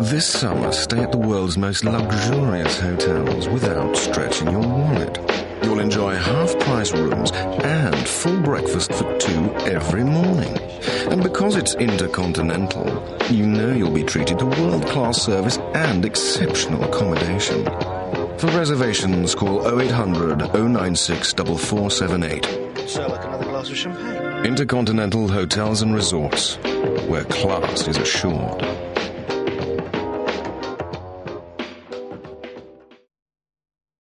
This summer, stay at the world's most luxurious hotels without stretching your wallet. You'll enjoy half-price rooms and full breakfast for two every morning. And because it's Intercontinental, you know you'll be treated to world-class service and exceptional accommodation. For reservations, call 0800 096 4478. Sir, like another glass of champagne? Intercontinental Hotels and Resorts, where class is assured.